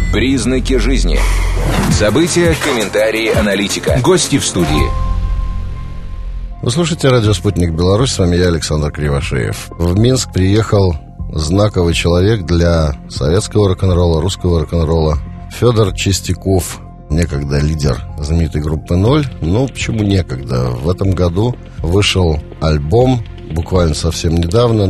Признаки жизни. События, комментарии, аналитика. Гости в студии. Вы слушаете радио «Спутник Беларусь», с вами я, Александр Кривошеев. В Минск приехал знаковый человек для советского рок-н-ролла, русского рок-н-ролла. Федор Чистяков, некогда лидер знаменитой группы «Ноль». Ну, почему некогда? В этом году вышел альбом, буквально совсем недавно,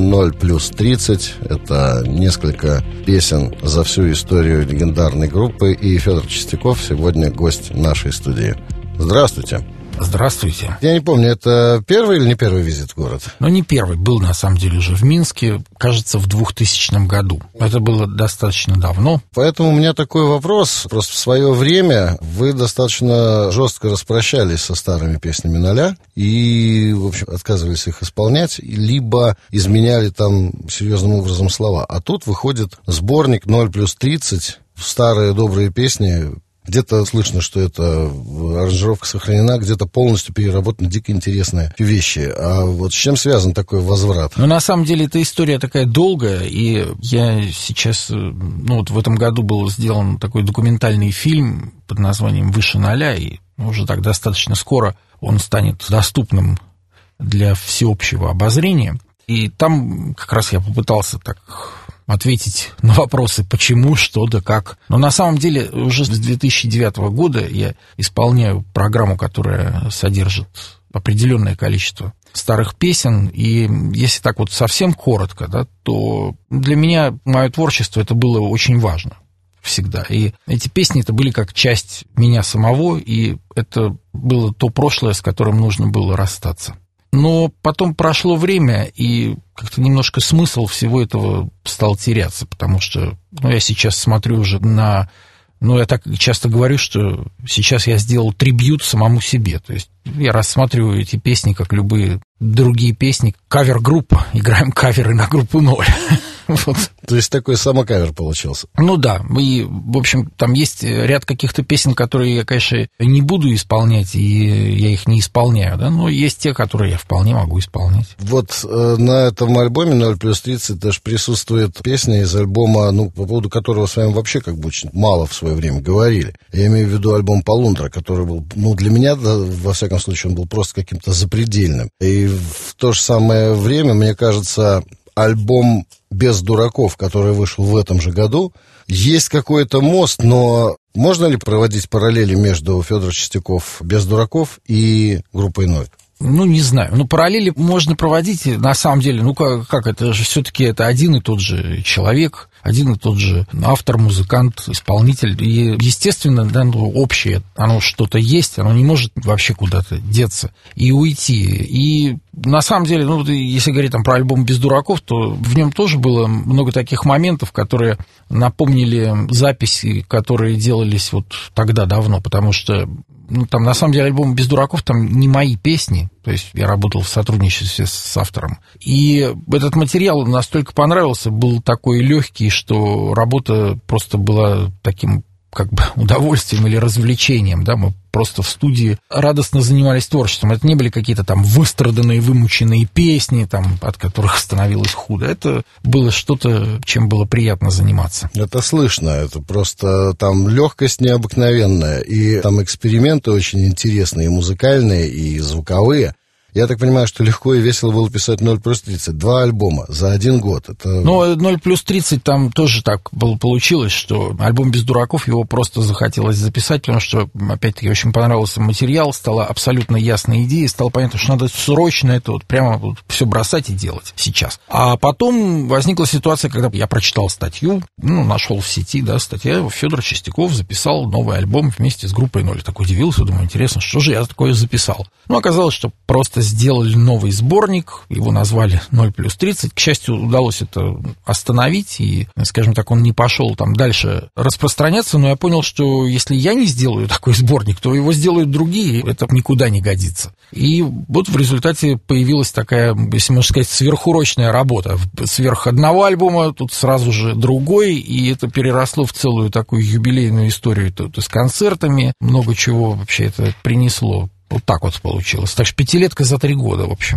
«0+30». Это несколько песен за всю историю легендарной группы. И Федор Чистяков сегодня гость нашей студии. Здравствуйте. Здравствуйте. Я не помню, это первый или не первый визит в город? Ну, не первый. Был, на самом деле, уже в Минске, кажется, в 2000 году. Это было достаточно давно. Поэтому у меня такой вопрос. Просто в свое время вы достаточно жестко распрощались со старыми песнями «Ноля» и, в общем, отказывались их исполнять, либо изменяли там серьезным образом слова. А тут выходит сборник «0+30», старые добрые песни. Где-то слышно, что эта аранжировка сохранена, где-то полностью переработаны дико интересные вещи. А вот с чем связан такой возврат? Ну, на самом деле, эта история такая долгая, и я сейчас... Ну, вот в этом году был сделан такой документальный фильм под названием «Выше ноля», и уже так достаточно скоро он станет доступным для всеобщего обозрения. И там как раз я попытался так ответить на вопросы почему, что да как. Но на самом деле уже с 2009 года я исполняю программу, которая содержит определенное количество старых песен. И если так вот совсем коротко, да, то для меня мое творчество это было очень важно всегда. И эти песни это были как часть меня самого, и это было то прошлое, с которым нужно было расстаться. Но потом прошло время, и как-то немножко смысл всего этого стал теряться, потому что, я сейчас смотрю уже на... я так часто говорю, что сейчас я сделал трибьют самому себе, то есть я рассматриваю эти песни, как любые другие песни, кавер-группа, играем каверы на группу «Ноль». Вот. То есть такой самокавер получился. Ну да, и, в общем, там есть ряд каких-то песен, которые я, конечно, не буду исполнять, и я их не исполняю, да, но есть те, которые я вполне могу исполнять. Вот на этом альбоме «0+30» даже присутствует песня из альбома, по поводу которого с вами вообще как бы очень мало в свое время говорили. Я имею в виду альбом «Полундра», который был, для меня, да, во всяком случае, он был просто каким-то запредельным. И в то же самое время, мне кажется, альбом «Без дураков», который вышел в этом же году, есть какой-то мост, но можно ли проводить параллели между Федором Чистяков «Без дураков» и группой «Ноль»? Не знаю. Параллели можно проводить, на самом деле, как это же все-таки это один и тот же человек, один и тот же автор, музыкант, исполнитель. И, естественно, да, общее, оно что-то есть, оно не может вообще куда-то деться и уйти. И на самом деле, если говорить там про альбом «Без дураков», то в нем тоже было много таких моментов, которые напомнили записи, которые делались вот тогда давно, потому что там, на самом деле, альбом «Без дураков» там не мои песни, то есть я работал в сотрудничестве с автором. И этот материал настолько понравился, был такой легкий, что работа просто была таким как бы удовольствием или развлечением, да, мы просто в студии радостно занимались творчеством. Это не были какие-то там выстраданные, вымученные песни, там, от которых становилось худо. Это было что-то, чем было приятно заниматься. Это слышно, это просто там легкость необыкновенная, и там эксперименты очень интересные, и музыкальные, и звуковые. Я так понимаю, что легко и весело было писать «0+30». 2 альбома за 1 год. Это... «0+30» там тоже так получилось, что альбом «Без дураков» его просто захотелось записать, потому что, опять-таки, очень понравился материал, стала абсолютно ясная идея, стало понятно, что надо срочно это вот прямо все бросать и делать сейчас. А потом возникла ситуация, когда я прочитал статью, нашел в сети, да, статья, Федор Чистяков записал новый альбом вместе с группой «Ноль». Так удивился, думаю, интересно, что же я такое записал? Оказалось, что просто сделали новый сборник, его назвали «0+30». К счастью, удалось это остановить, и, скажем так, он не пошел там дальше распространяться, но я понял, что если я не сделаю такой сборник, то его сделают другие, это никуда не годится. И вот в результате появилась такая, если можно сказать, сверхурочная работа. Сверх одного альбома тут сразу же другой, и это переросло в целую такую юбилейную историю, то с концертами, много чего вообще это принесло. Вот так вот получилось. Так что 5-летка за 3 года, в общем.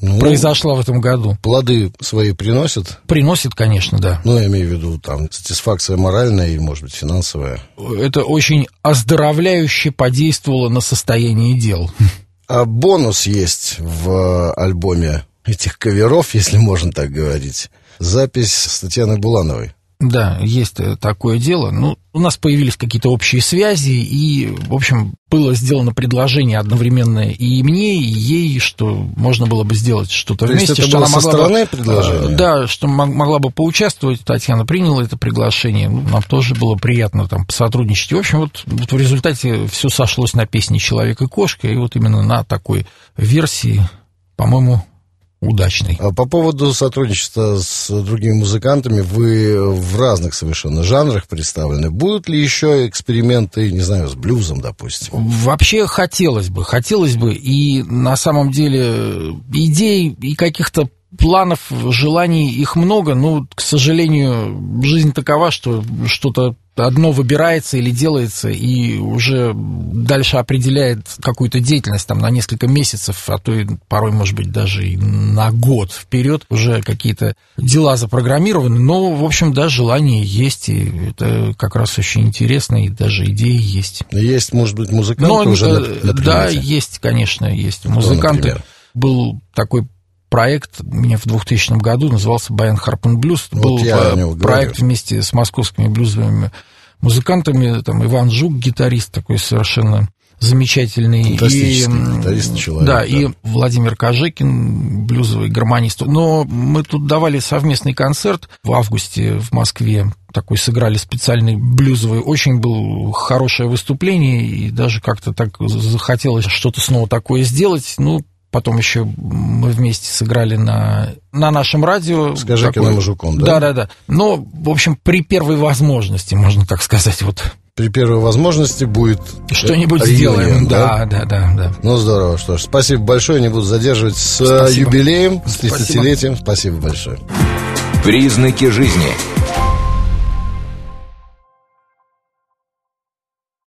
произошла в этом году. Плоды свои приносят? Приносит, конечно, да. Ну, я имею в виду, там, сатисфакция моральная и, может быть, финансовая. Это очень оздоровляюще подействовало на состояние дел. А бонус есть в альбоме этих каверов, если можно так говорить. Запись с Татьяной Булановой. Да, есть такое дело. Ну, у нас появились какие-то общие связи, и, в общем, было сделано предложение одновременно и мне, и ей, что можно было бы сделать что-то вместе. То есть это что было она со стороны предложение? Да, что могла бы поучаствовать. Татьяна приняла это приглашение. Нам тоже было приятно там посотрудничать. И, в общем, вот в результате все сошлось на песне «Человек и кошка», и вот именно на такой версии, по-моему, удачный. А по поводу сотрудничества с другими музыкантами, вы в разных совершенно жанрах представлены. Будут ли еще эксперименты, не знаю, с блюзом, допустим? Вообще хотелось бы, и на самом деле идей и каких-то планов, желаний их много, но, к сожалению, жизнь такова, что что-то одно выбирается или делается, и уже дальше определяет какую-то деятельность там, на несколько месяцев, а то и порой, может быть, даже и на год вперед. Уже какие-то дела запрограммированы, но, в общем, да, желание есть, и это как раз очень интересно, и даже идеи есть. Есть, может быть, музыканты уже на да, есть, конечно, есть. Музыканты. Например? Был такой проект у меня в 2000 году, назывался «Баян Харп энд Блюз». Был проект вместе с московскими блюзовыми музыкантами, там Иван Жук, гитарист такой совершенно замечательный. Фантастический гитарист человек. Да, и Владимир Кожекин, блюзовый гармонист. Но мы тут давали совместный концерт в августе в Москве. Такой сыграли специальный блюзовый. Очень было хорошее выступление, и даже как-то так захотелось что-то снова такое сделать. Ну, потом еще мы вместе сыграли на нашем радио. С Кожекиным и Жуком, да? Да. Но, в общем, при первой возможности, можно так сказать, вот. При первой возможности будет что-нибудь сделаем, да. Ну, здорово, что ж, спасибо большое, не буду задерживать. С юбилеем, с 30-летием, спасибо большое. Признаки жизни.